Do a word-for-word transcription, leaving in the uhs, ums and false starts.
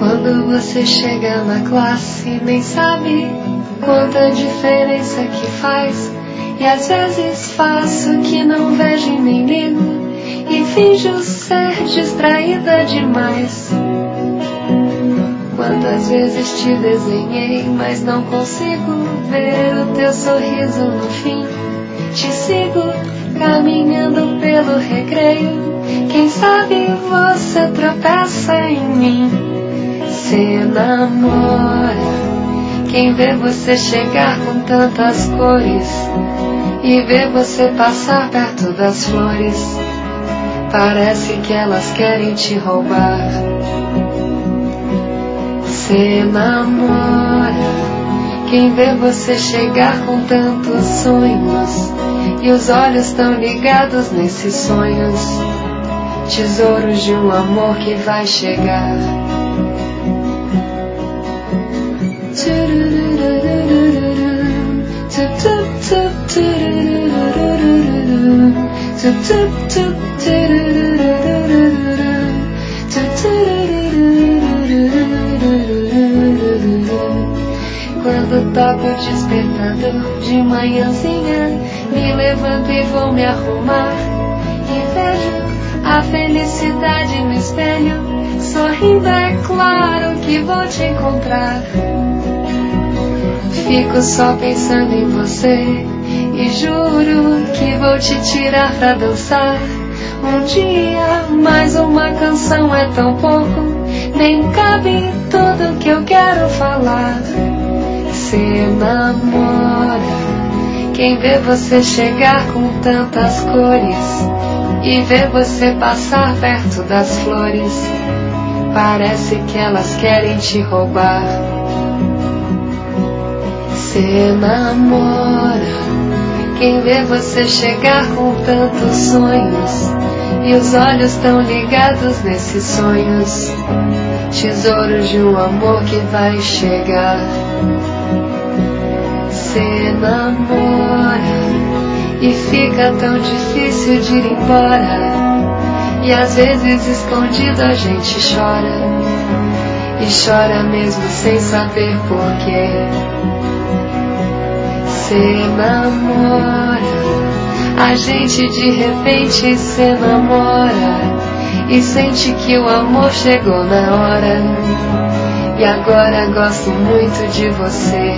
Quando você chega na classe, nem sabe quanta diferença que faz. E às vezes faço que não vejo e nem ligo, e finjo ser distraída demais. Quantas vezes te desenhei, mas não consigo ver o teu sorriso no fim. Te sigo caminhando pelo recreio, quem sabe você tropeça em mim. Se namora quem vê você chegar com tantas cores e vê você passar perto das flores. Parece que elas querem te roubar. Se namora quem vê você chegar com tantos sonhos e os olhos tão ligados nesses sonhos, tesouros de um amor que vai chegar. Quando toco o despertador de manhãzinha, me levanto e vou me arrumar, e vejo a felicidade no espelho, sorrindo é claro que vou te encontrar. Fico só pensando em você e juro que vou te tirar pra dançar. Um dia, mais uma canção é tão pouco, nem cabe tudo que eu quero falar. Se namora quem vê você chegar com tantas cores e vê você passar perto das flores. Parece que elas querem te roubar. Se namora quem vê você chegar com tantos sonhos e os olhos tão ligados nesses sonhos, tesouros de um amor que vai chegar. Se namora e fica tão difícil de ir embora, e às vezes escondido a gente chora, e chora mesmo sem saber porquê. Se namora, a gente de repente se namora e sente que o amor chegou na hora, e agora gosto muito de você.